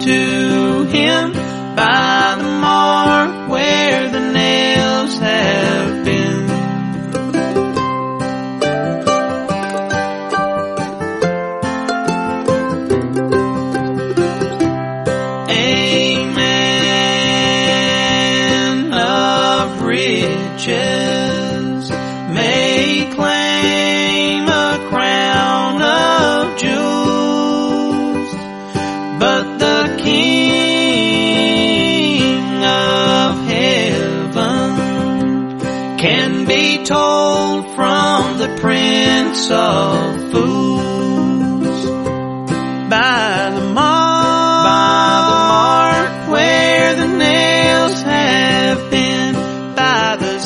to him by the mark where the nails have been. A man of riches may claim a crown of jewels, but the King of heaven can be told from the Prince of Fools by the mark where the nails have been, by the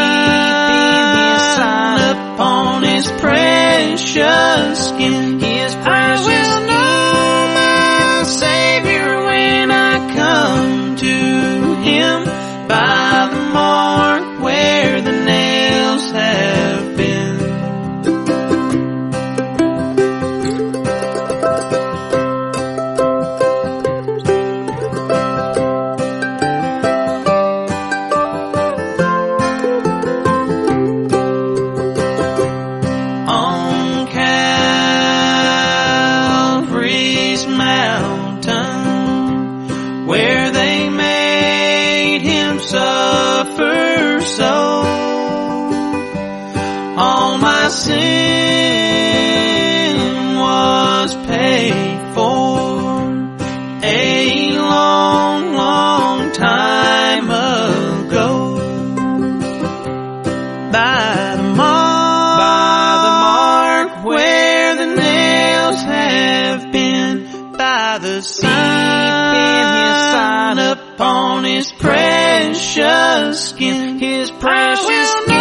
sign upon his precious skin. His precious skin. I will know my Savior when I come to him by the mark where the nails have been. On Calvary's mountain, where they made him suffer so, all my sin was paid for a long, long time ago. By the mark where the nails have been, by the sign upon his precious skin. His precious skin.